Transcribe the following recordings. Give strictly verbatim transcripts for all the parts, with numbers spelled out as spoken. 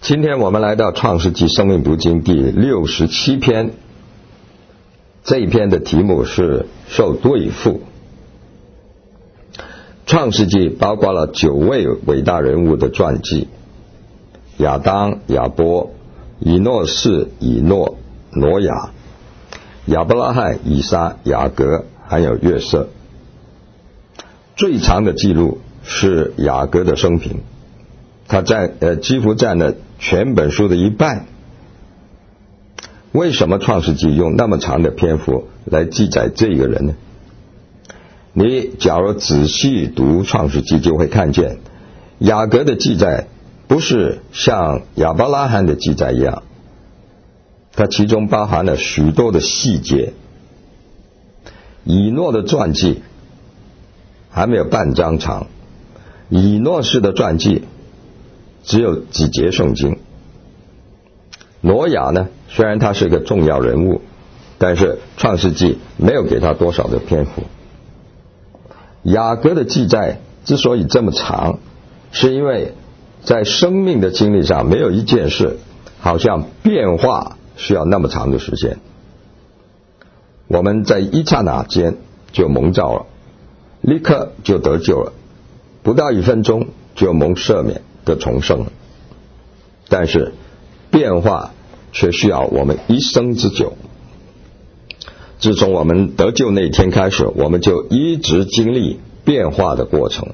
今天我们来到创世纪生命读经第六十七篇，这一篇的题目是受对付。创世纪包括了九位伟大人物的传记：亚当、亚波、以诺士、以诺、挪亚、亚伯拉罕、以撒、雅各，还有约瑟。最长的记录是雅各的生平，他占呃几乎占了全本书的一半。为什么创世纪用那么长的篇幅来记载这个人呢？你假如仔细读创世纪，就会看见雅各的记载不是像亚伯拉罕的记载一样，它其中包含了许多的细节。以诺的传记还没有半章长，以诺士的传记只有几节圣经。挪亚呢，虽然他是一个重要人物，但是创世纪没有给他多少的篇幅。雅各的记载之所以这么长，是因为在生命的经历上没有一件事好像变化需要那么长的时间。我们在一刹那间就蒙召了，立刻就得救了，不到一分钟就蒙赦免的重生了。但是变化却需要我们一生之久。自从我们得救那一天开始，我们就一直经历变化的过程。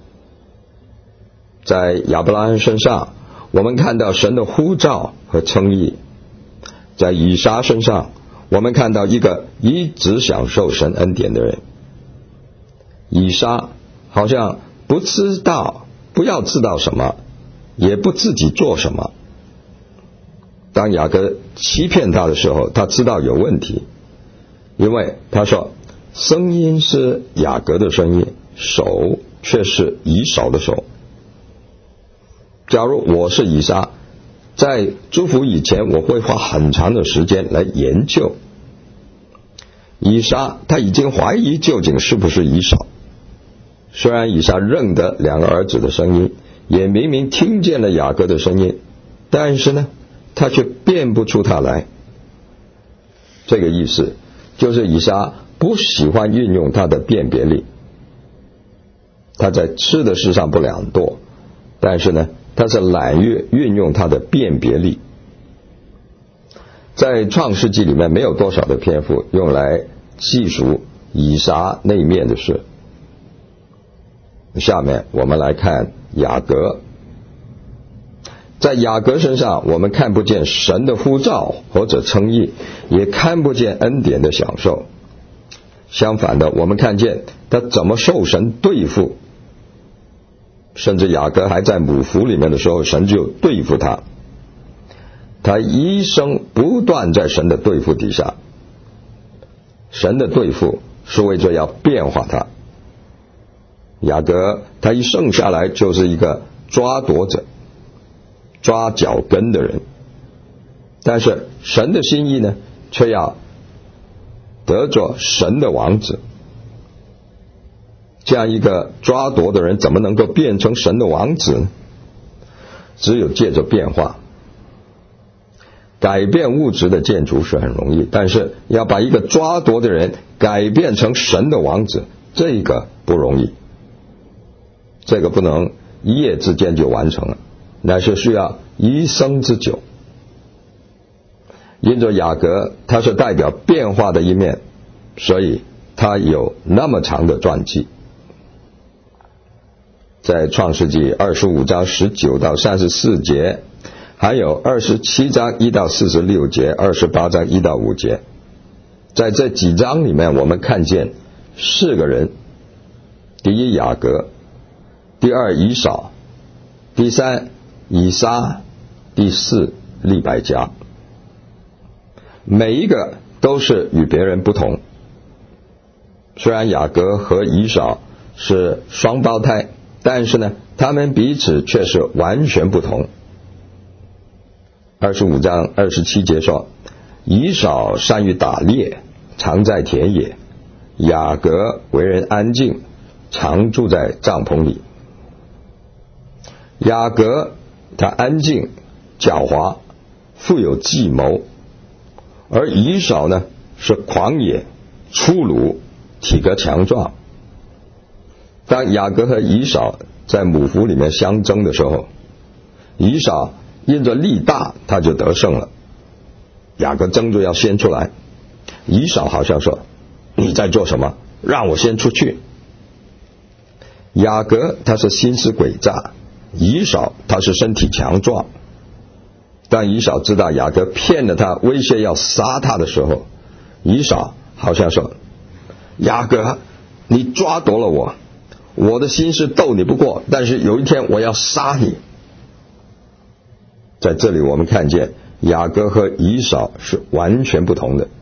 在亚伯拉罕身上，我们看到神的呼召和称义；在以撒身上，我们看到一个一直享受神恩典的人。以撒好像不知道，不要知道什么，也不自己做什么。当雅各欺骗他的时候，他知道有问题，因为他说声音是雅各的声音，手却是以扫的手。假如我是以撒，在祝福以前，我会花很长的时间来研究。以撒他已经怀疑究竟是不是以扫，虽然以撒认得两个儿子的声音，也明明听见了雅各的声音，但是呢，他却辨不出他来。这个意思就是以撒不喜欢运用他的辨别力。他在吃的事上不懒惰，但是呢，他是懒于运用他的辨别力。在创世纪里面没有多少的篇幅用来记述以撒那一面的事。下面我们来看雅各。在雅各身上，我们看不见神的呼召或者称义，也看不见恩典的享受。相反的，我们看见他怎么受神对付，甚至雅各还在母腹里面的时候，神就对付他。他一生不断在神的对付底下，神的对付是为着要变化他。雅各他一生下来就是一个抓夺者，抓脚跟的人，但是神的心意呢，却要得着神的王子。这样一个抓夺的人怎么能够变成神的王子呢？只有借着变化。改变物质的建筑是很容易，但是要把一个抓夺的人改变成神的王子，这个不容易。这个不能一夜之间就完成了，乃是需要一生之久。因着雅各他是代表变化的一面，所以他有那么长的传记。在创世纪二十五章十九到三十四节，还有二十七章一到四十六节，二十八章一到五节。在这几章里面，我们看见四个人：第一雅各，第二以扫，第三以撒，第四利百加。每一个都是与别人不同。虽然雅各和以扫是双胞胎，但是呢，他们彼此却是完全不同。二十五章二十七节说，以扫善于打猎，常在田野；雅各为人安静，常住在帐篷里。雅各他安静， 狡猾，富有计谋，而以扫呢是狂野、粗鲁，体格强壮。当雅各和以扫在母腹里面相争的时候，以扫因着力大，他就得胜了。雅各争着要先出来，以扫好像说：“你在做什么？让我先出去。”雅各他是心思诡诈，以扫他是身体强壮。当以扫知道雅各骗了他，威胁要杀他的时候，以扫好像说：“雅各，你抓夺了我，我的心是斗你不过，但是有一天我要杀你。”在这里我们看见雅各和以扫是完全不同的。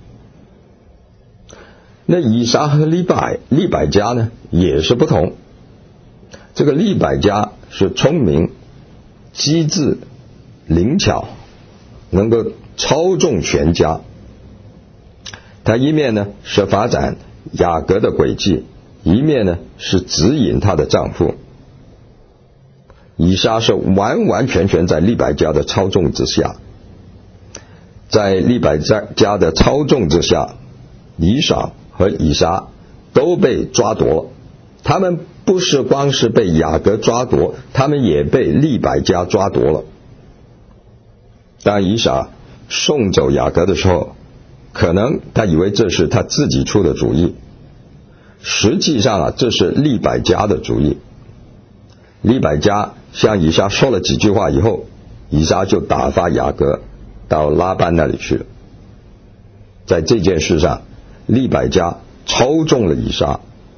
那以撒和利百利百加呢也是不同。这个利百加是聪明、机智、灵巧，能够操纵全家。他一面呢是发展雅各的轨迹，一面呢是指引她的丈夫。以撒是完完全全在利百加的操纵之下，在利百加的操纵之下，以扫和以撒都被抓夺了。他们不是光是被雅各抓夺，他们也被利百加抓夺了。当以撒送走雅各的时候，可能他以为这是他自己出的主意，实际上啊，这是利百加的主意。利百加向以撒说了几句话以后，以撒就打发雅各到拉班那里去了。在这件事上，利百加操纵了以撒。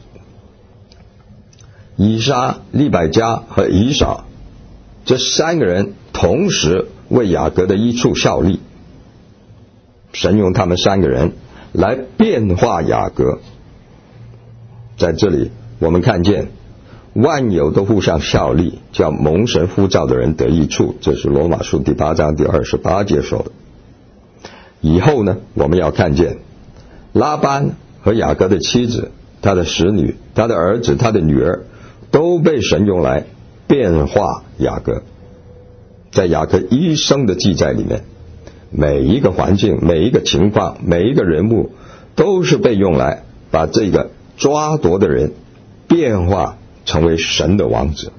以撒、利百加和以扫这三个人同时为雅各的益处效力，神用他们三个人来变化雅各。在这里我们看见万有都互相效力，叫蒙神呼召的人得益处，这是罗马书第八章第二十八节说的。以后呢，我们要看见拉班和雅各的妻子、他的使女、他的儿子、他的女儿都被神用来变化雅各。在雅各一生的记载里面，每一个环境、每一个情况、每一个人物都是被用来把这个抓夺的人变化成为神的王子。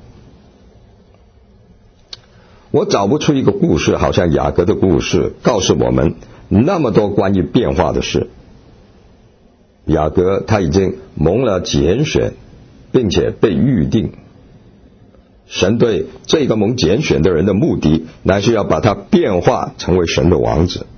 我找不出一个故事，好像雅各的故事告诉我们那么多关于变化的事。雅各他已经蒙了拣选，并且被预定。神对这个蒙拣选的人的目的，乃是要把他变化成为神的王子。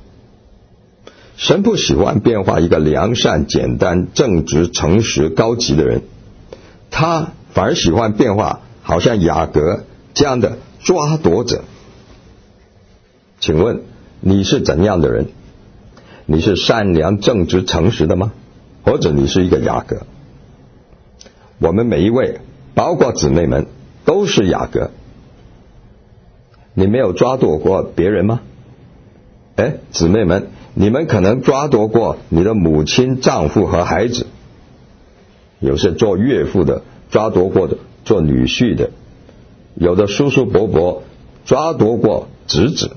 神不喜欢变化一个良善、简单、正直、诚实、高级的人，他反而喜欢变化好像雅各这样的抓夺者。请问你是怎样的人？你是善良、正直、诚实的吗？或者你是一个雅各？我们每一位，包括姊妹们，都是雅各。你没有抓夺过别人吗？哎，姊妹们，你们可能抓夺过你的母亲、丈夫和孩子，有些做岳父的抓夺过的，做女婿的，有的叔叔伯伯抓夺过侄子。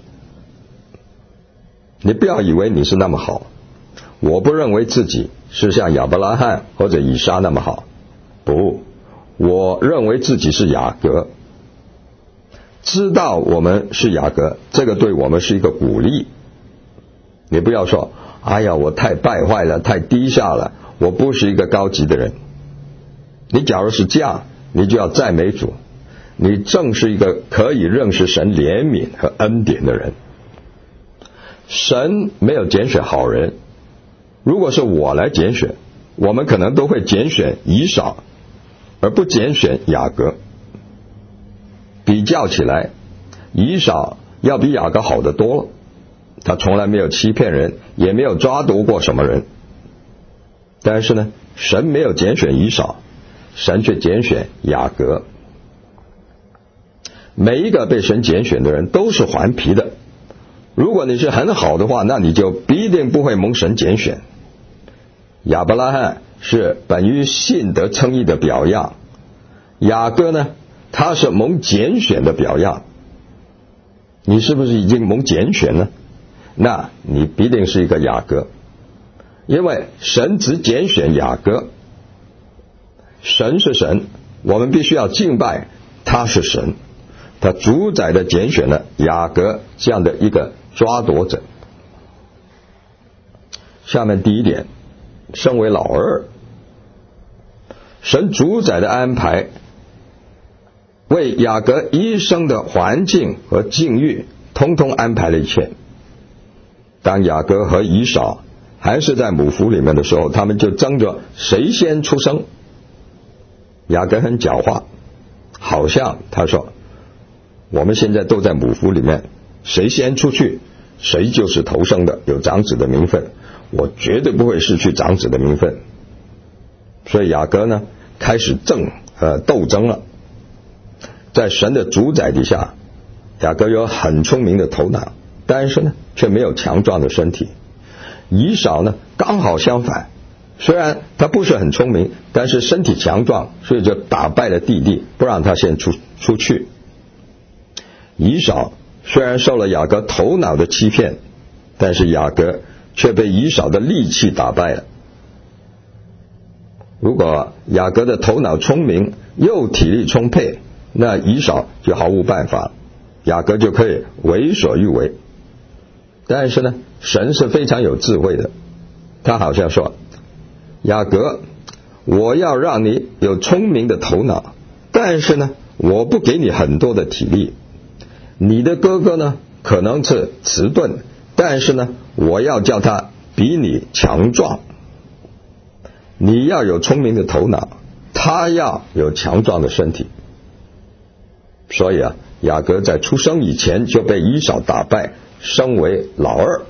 你不要以为你是那么好，我不认为自己是像亚伯拉罕或者以撒那么好，不，我认为自己是雅各。知道我们是雅各，这个对我们是一个鼓励。你不要说，哎呀，我太败坏了，太低下了，我不是一个高级的人。你假如是这样，你就要赞美主，你正是一个可以认识神怜悯和恩典的人。神没有拣选好人，如果是我来拣选，我们可能都会拣选以扫，而不拣选雅各。比较起来，以扫要比雅各好得多了，他从来没有欺骗人，也没有抓夺过什么人。但是呢，神没有拣选以扫，神却拣选雅各。每一个被神拣选的人都是顽皮的，如果你是很好的话，那你就必定不会蒙神拣选。亚伯拉罕是本于信得称义的表样，雅各呢，他是蒙拣选的表样。 你是不是已经蒙拣选了？那你必定是一个雅各，因为神只拣选雅各。神是神，我们必须要敬拜他是神，他主宰的拣选了雅各这样的一个抓夺者。下面第一点，身为老二，神主宰的安排为雅各一生的环境和境遇通通安排了一切。当雅各和以扫还是在母腹里面的时候，他们就争着谁先出生。雅各很狡猾，好像他说我们现在都在母腹里面，谁先出去谁就是头生的，有长子的名分，我绝对不会失去长子的名分。所以雅各呢开始争呃斗争了。在神的主宰底下，雅各有很聪明的头脑，但是呢却没有强壮的身体。以扫呢刚好相反，虽然他不是很聪明，但是身体强壮，所以就打败了弟弟，不让他先出出去。以扫虽然受了雅各头脑的欺骗，但是雅各却被以扫的力气打败了。如果雅各的头脑聪明又体力充沛，那以扫就毫无办法，雅各就可以为所欲为。但是呢，神是非常有智慧的，他好像说，雅各，我要让你有聪明的头脑，但是呢我不给你很多的体力。你的哥哥呢可能是迟钝，但是呢我要叫他比你强壮。你要有聪明的头脑，他要有强壮的身体。所以啊，雅各在出生以前就被以扫打败，升为老二。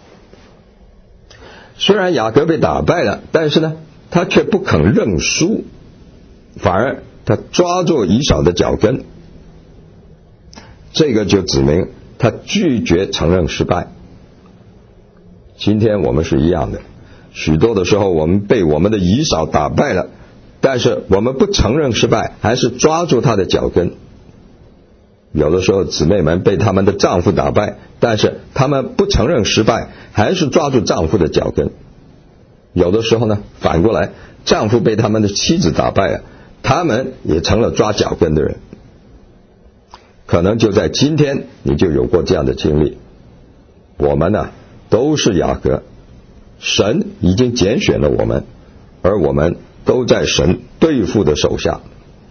虽然雅各被打败了，但是呢他却不肯认输，反而他抓住以扫的脚跟。这个就指明他拒绝承认失败。今天我们是一样的，许多的时候我们被我们的以扫打败了，但是我们不承认失败，还是抓住他的脚跟。有的时候姊妹们被他们的丈夫打败，但是他们不承认失败，还是抓住丈夫的脚跟。有的时候呢反过来，丈夫被他们的妻子打败了，他们也成了抓脚跟的人。可能就在今天你就有过这样的经历。我们呢都是雅各，神已经拣选了我们，而我们都在神对付的手下。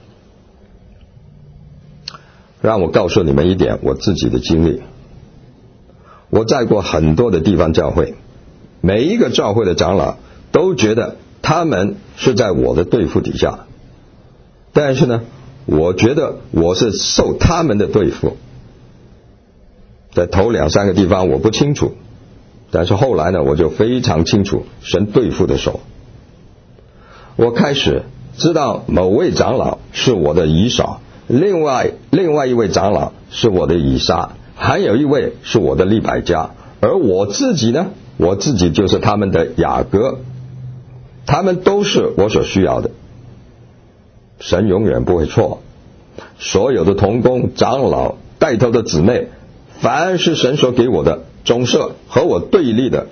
让我告诉你们一点我自己的经历。我在过很多的地方教会，每一个教会的长老都觉得他们是在我的对付底下，但是呢我觉得我是受他们的对付。在头两三个地方我不清楚，但是后来呢我就非常清楚神对付的手。我开始知道某位长老是我的以扫，另外另外一位长老是我的以撒，还有一位是我的利百加，而我自己呢，我自己就是他们的雅各。他们都是我所需要的。神永远不会错，所有的同工、长老、带头的姊妹，凡是神所给我的，总是和我对立的。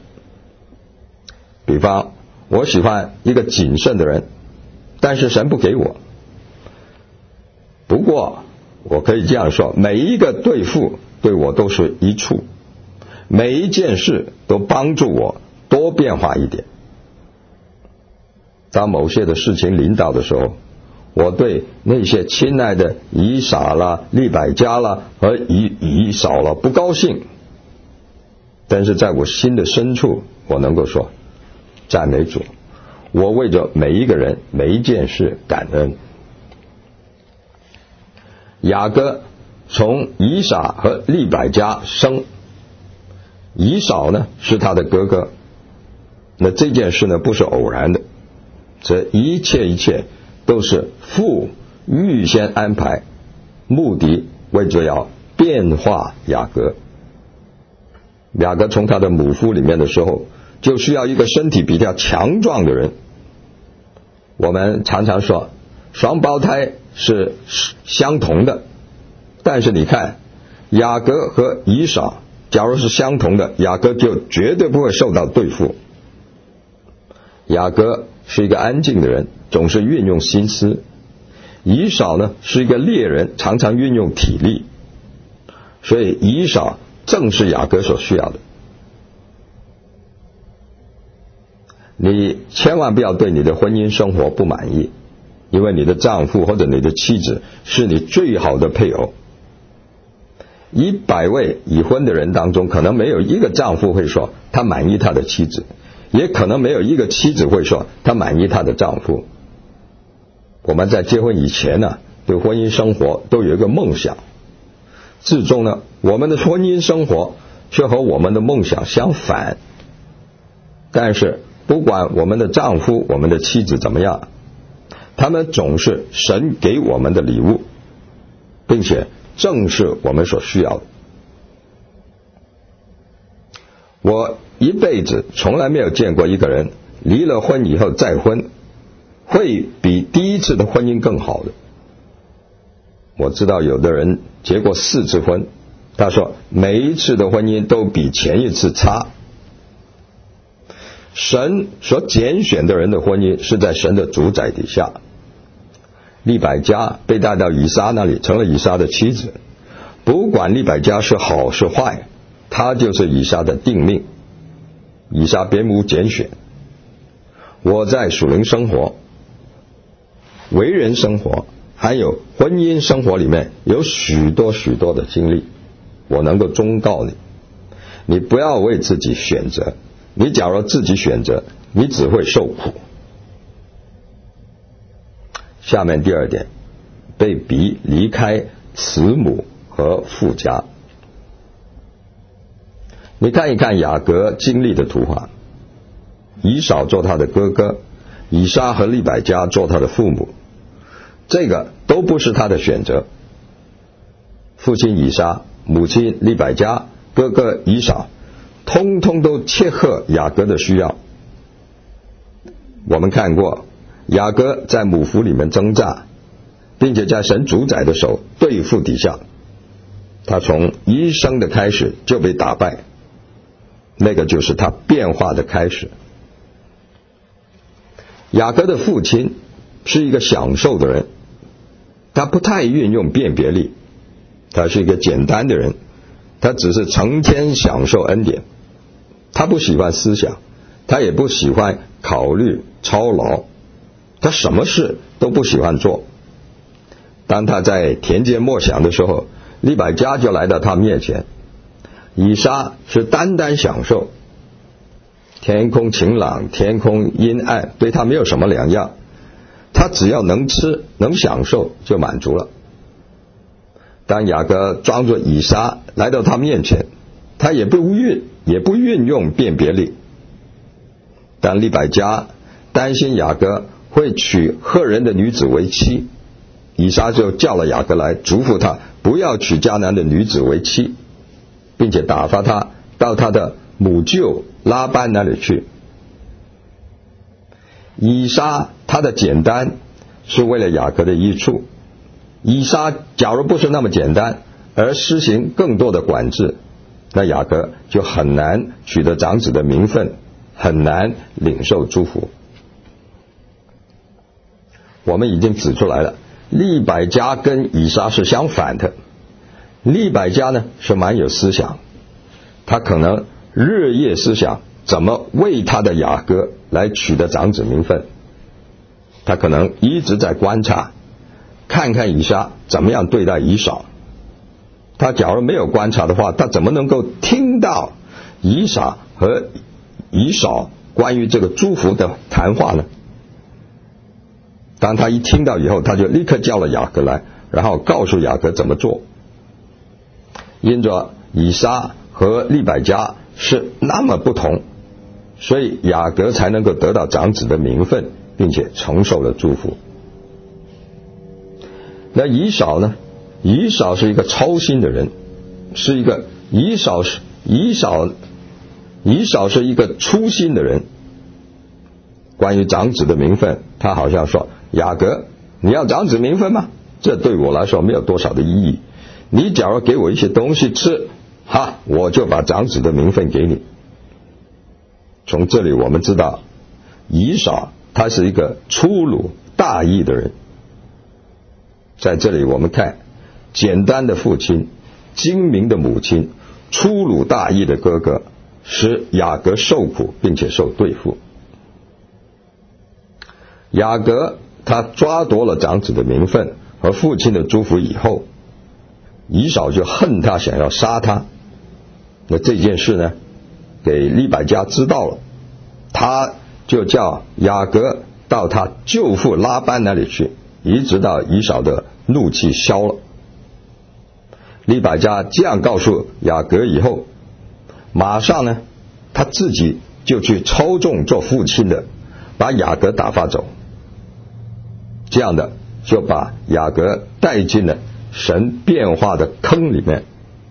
比方我喜欢一个谨慎的人，但是神不给我。不过我可以这样说，每一个对付对我都是一处，每一件事都帮助我多变化一点。当某些的事情临到的时候，我对那些亲爱的以撒啦、利百加啦和以以扫了不高兴，但是在我心的深处，我能够说赞美主，我为着每一个人每一件事感恩。雅各从以撒和利百加生，以扫呢是他的哥哥。那这件事呢不是偶然的，这一切一切都是父预先安排，目的为着要变化雅各。雅各从他的母腹里面的时候，就需要一个身体比较强壮的人。我们常常说双胞胎是相同的，但是你看雅各和以扫假如是相同的，雅各就绝对不会受到对付。雅各是一个安静的人，总是运用心思；以扫呢是一个猎人，常常运用体力。所以以扫正是雅各所需要的。你千万不要对你的婚姻生活不满意，因为你的丈夫或者你的妻子是你最好的配偶。一百位已婚的人当中，可能没有一个丈夫会说他满意他的妻子，也可能没有一个妻子会说他满意他的丈夫。我们在结婚以前呢，对婚姻生活都有一个梦想，最终呢，我们的婚姻生活却和我们的梦想相反。但是不管我们的丈夫、我们的妻子怎么样，他们总是神给我们的礼物，并且正是我们所需要的。我一辈子从来没有见过一个人离了婚以后再婚会比第一次的婚姻更好的。我知道有的人结过四次婚，他说每一次的婚姻都比前一次差。神所拣选的人的婚姻是在神的主宰底下。利百加被带到以撒那里，成了以撒的妻子。不管利百加是好是坏，她就是以撒的定命。以撒别无拣选。我在属灵生活、为人生活还有婚姻生活里面有许多许多的经历，我能够忠告你，你不要为自己选择，你假如自己选择，你只会受苦。下面第二点，被逼离开慈母和父家。你看一看雅各经历的图画，以扫做他的哥哥，以撒和利百加做他的父母，这个都不是他的选择。父亲以撒，母亲利百加，哥哥以扫，通通都切合雅各的需要。我们看过雅各在母腹里面挣扎，并且在神主宰的手对付底下，他从一生的开始就被打败，那个就是他变化的开始。雅各的父亲是一个享受的人，他不太运用辨别力，他是一个简单的人，他只是成天享受恩典，他不喜欢思想，他也不喜欢考虑操劳，他什么事都不喜欢做。当他在田间默想的时候，利百加就来到他面前。以撒是单单享受，天空晴朗，天空阴暗，对他没有什么两样，他只要能吃能享受就满足了。当雅各装作以撒来到他面前，他也不运也不运用辨别力。当利百加担心雅各会娶赫人的女子为妻，以撒就叫了雅各来，嘱咐他不要娶迦南的女子为妻，并且打发他到他的母舅拉班那里去。以撒他的简单是为了雅各的益处，以撒假如不是那么简单，而施行更多的管制，那雅各就很难取得长子的名分，很难领受祝福。我们已经指出来了，利百加跟以撒是相反的。利百加呢是蛮有思想，他可能日夜思想怎么为他的雅各来取得长子名分，他可能一直在观察，看看以撒怎么样对待以扫。他假如没有观察的话，他怎么能够听到以撒和以扫关于这个祝福的谈话呢？当他一听到以后，他就立刻叫了雅各来，然后告诉雅各怎么做。因着以撒和利百加是那么不同，所以雅各才能够得到长子的名分，并且承受了祝福。那以扫呢？以扫是一个操心的人，是一个以扫是以扫以扫是一个粗心的人。关于长子的名分，他好像说：雅各，你要长子名分吗？这对我来说没有多少的意义。 你假如给我一些东西吃，哈，我就把长子的名分给你。从这里我们知道，以扫他是一个粗鲁大意的人。在这里我们看，简单的父亲，精明的母亲，粗鲁大意的哥哥，使雅各受苦并且受对付。雅各他抓夺了长子的名分和父亲的祝福以后，以扫就恨他，想要杀他。那这件事呢，给利百加知道了，他就叫雅各到他舅父拉班那里去，一直到以扫的怒气消了。利百加这样告诉雅各以后，马上呢，他自己就去抽中做父亲的，把雅各打发走。这样的就把雅各带进了神变化的坑里面。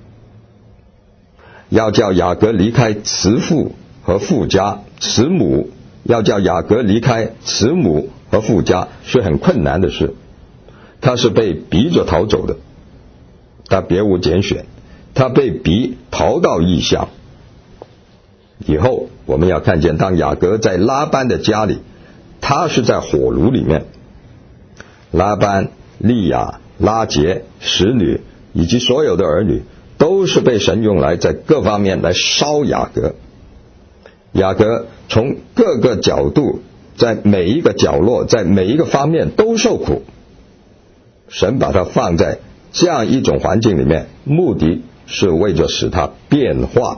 要叫雅各离开慈父和父家，慈母要叫雅各离开慈母和父家是很困难的事，他是被逼着逃走的，他别无拣选，他被逼逃到异乡。以后我们要看见，当雅各在拉班的家里，他是在火炉里面，拉班、利亚、拉结、使女以及所有的儿女都是被神用来在各方面来烧雅各。雅各从各个角度，在每一个角落，在每一个方面都受苦。神把他放在这样一种环境里面，目的是为着使他变化。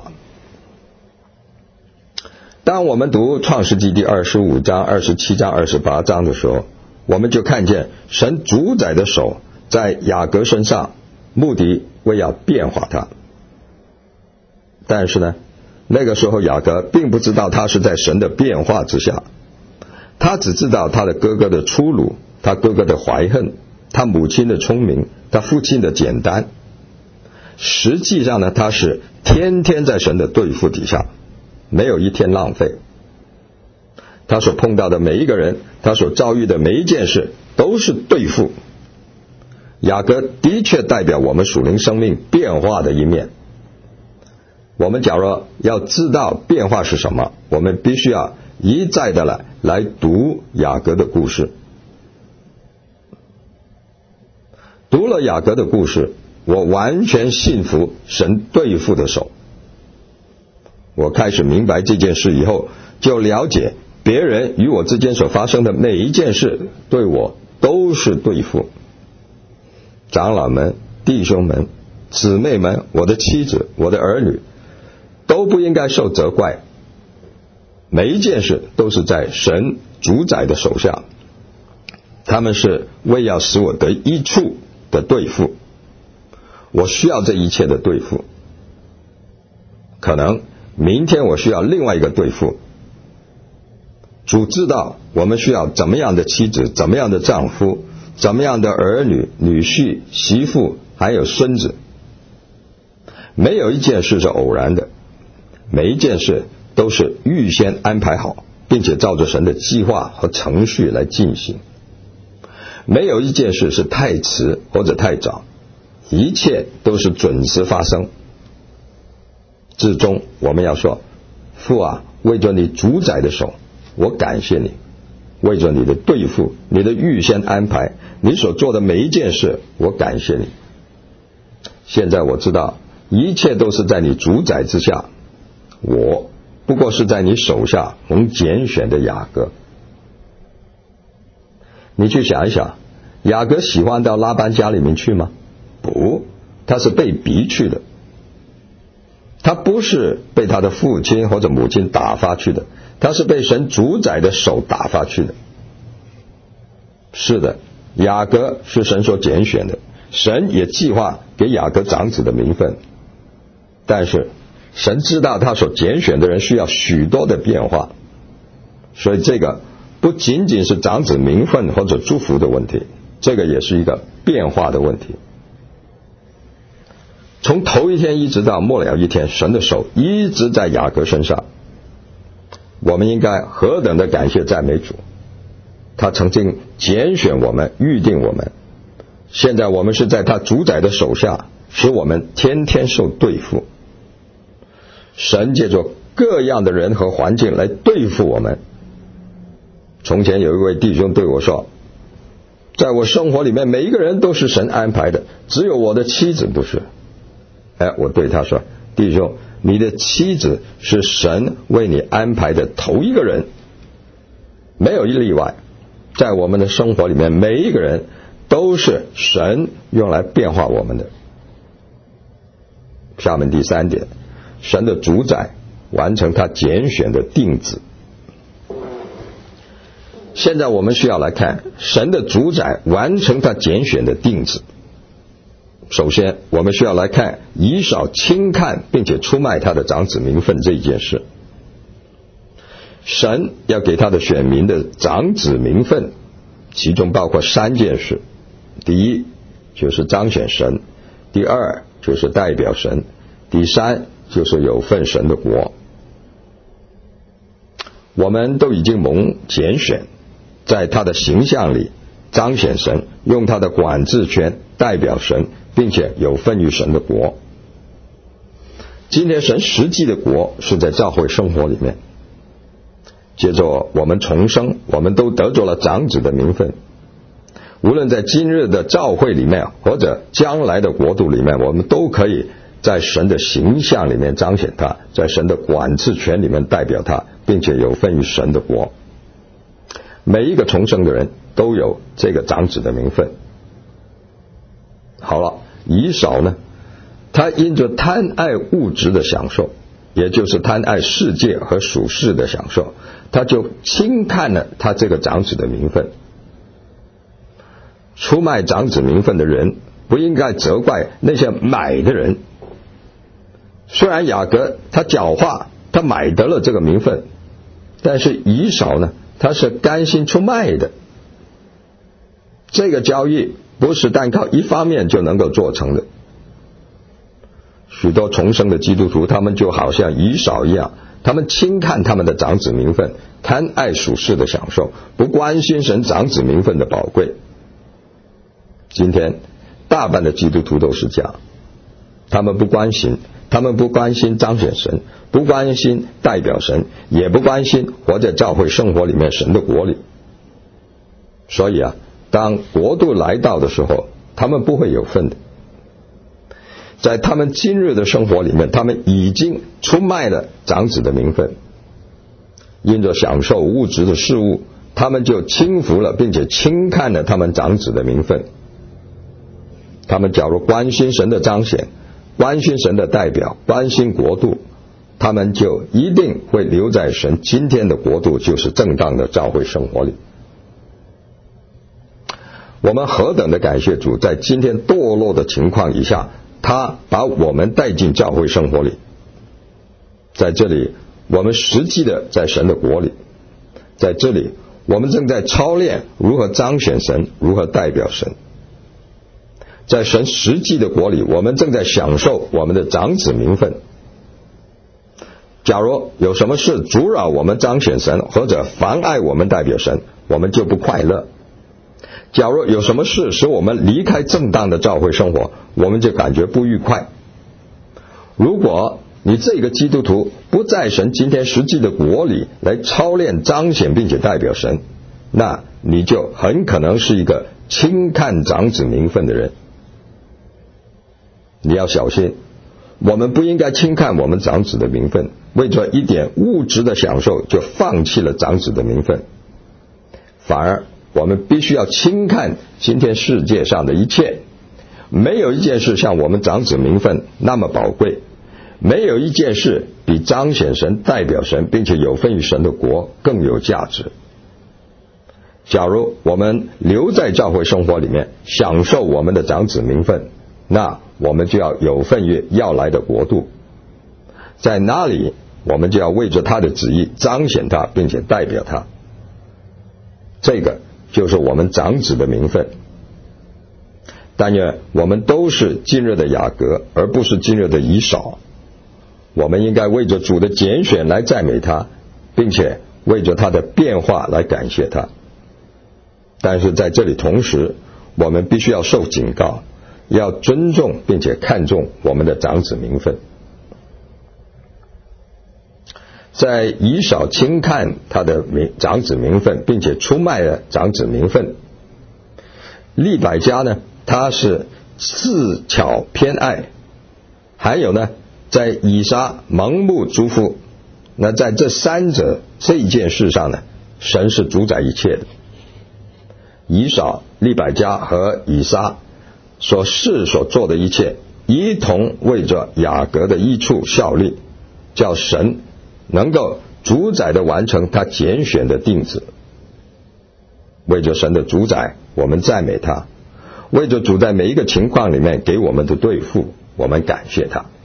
当我们读创世纪第二十五章、二十七章、二十八章的时候，我们就看见神主宰的手在雅各身上，目的为要变化他。但是呢，那个时候雅各并不知道他是在神的变化之下，他只知道他的哥哥的粗鲁，他哥哥的怀恨，他母亲的聪明，他父亲的简单。实际上呢，他是天天在神的对付底下，没有一天浪费。他所碰到的每一个人，他所遭遇的每一件事都是对付。雅各的确代表我们属灵生命变化的一面。我们假如要知道变化是什么，我们必须要一再的来来读雅各的故事。读了雅各的故事，我完全信服神对付的手。我开始明白这件事以后，就了解别人与我之间所发生的每一件事对我都是对付。长老们、弟兄们、姊妹们，我的妻子、我的儿女都不应该受责怪，每一件事都是在神主宰的手下，他们是为要使我得益处的对付。我需要这一切的对付，可能明天我需要另外一个对付。主知道我们需要怎么样的妻子，怎么样的丈夫，怎么样的儿女、女婿、媳妇，还有孙子。没有一件事是偶然的，每一件事都是预先安排好，并且照着神的计划和程序来进行。没有一件事是太迟或者太早，一切都是准时发生。至终我们要说，父啊，为着你主宰的手，我感谢你，为着你的对付，你的预先安排，你所做的每一件事，我感谢你。现在我知道一切都是在你主宰之下，我不过是在你手下蒙拣选的雅各。你去想一想，雅各喜欢到拉班家里面去吗？不，他是被逼去的。他不是被他的父亲或者母亲打发去的，他是被神主宰的手打发去的。是的，雅各是神所拣选的，神也计划给雅各长子的名分，但是神知道他所拣选的人需要许多的变化，所以这个不仅仅是长子名分或者祝福的问题，这个也是一个变化的问题。从头一天一直到末了一天，神的手一直在雅各身上。我们应该何等的感谢赞美主，他曾经拣选我们，预定我们，现在我们是在他主宰的手下， 使我们天天受对付。神借着各样的人和环境来对付我们。从前有一位弟兄对我说，在我生活里面每一个人都是神安排的，只有我的妻子不是。哎，我对他说，弟兄，你的妻子是神为你安排的头一个人，没有一例外。在我们的生活里面，每一个人都是神用来变化我们的。下面第三点，神的主宰完成他拣选的定旨。现在我们需要来看神的主宰完成他拣选的定旨。首先我们需要来看以扫轻看并且出卖他的长子名分这一件事。神要给他的选民的长子名分，其中包括三件事。第一就是彰显神，第二就是代表神，第三就是有份神的国。我们都已经蒙拣选，在他的形象里彰显神，用他的管制权代表神，并且有份于神的国。今天神实际的国是在教会生活里面。接着我们重生，我们都得着了长子的名分。无论在今日的教会里面或者将来的国度里面，我们都可以在神的形象里面彰显他，在神的管制权里面代表他，并且有份于神的国。每一个重生的人都有这个长子的名分。好了，以扫呢，他因着贪爱物质的享受，也就是贪爱世界和属世的享受，他就轻看了他这个长子的名分。出卖长子名分的人不应该责怪那些买的人。虽然雅各他狡猾，他买得了这个名分，但是以扫呢，他是甘心出卖的。这个交易不是单靠一方面就能够做成的。许多重生的基督徒，他们就好像以扫一样，他们轻看他们的长子名分，贪爱属世的享受，不关心神长子名分的宝贵。今天大半的基督徒都是这样，他们不关心他们不关心彰显神，不关心代表神，也不关心活在教会生活里面神的国里。所以啊，当国度来到的时候，他们不会有份的。在他们今日的生活里面，他们已经出卖了长子的名分，因着享受物质的事物，他们就轻浮了，并且轻看了他们长子的名分。他们假如关心神的彰显，关心神的代表，关心国度，他们就一定会留在神今天的国度，就是正当的教会生活里。我们何等的感谢主，在今天堕落的情况以下，他把我们带进教会生活里。在这里我们实际的在神的国里，在这里我们正在操练如何彰显神，如何代表神。在神实际的国里，我们正在享受我们的长子名分。假如有什么事阻扰我们彰显神，或者妨碍我们代表神，我们就不快乐。假如有什么事使我们离开正当的教会生活，我们就感觉不愉快。如果你这个基督徒不在神今天实际的国里来操练彰显并且代表神，那你就很可能是一个轻看长子名分的人。你要小心，我们不应该轻看我们长子的名分，为着一点物质的享受就放弃了长子的名分。反而我们必须要轻看今天世界上的一切，没有一件事像我们长子名分那么宝贵，没有一件事比彰显神、代表神并且有份于神的国更有价值。假如我们留在教会生活里面，享受我们的长子名分，那我们就要有份于要来的国度。在那里我们就要为着他的旨意彰显他并且代表他。这个就是我们长子的名分。但愿我们都是今日的雅各，而不是今日的以扫。我们应该为着主的拣选来赞美他，并且为着他的变化来感谢他。但是在这里同时，我们必须要受警告， 要尊重并且看重我们的长子名分。在以扫轻看他的名长子名分，并且出卖了长子名分。利百加呢，他是自巧偏爱，还有呢，在以撒盲目祝福。那在这三者这一件事上呢，神是主宰一切的。以扫、利百加和以撒所事所做的一切，一同为着雅各的益处效力，叫神能够主宰的完成他拣选的定旨。为着神的主宰，我们赞美他；为着主在每一个情况里面给我们的对付，我们感谢他。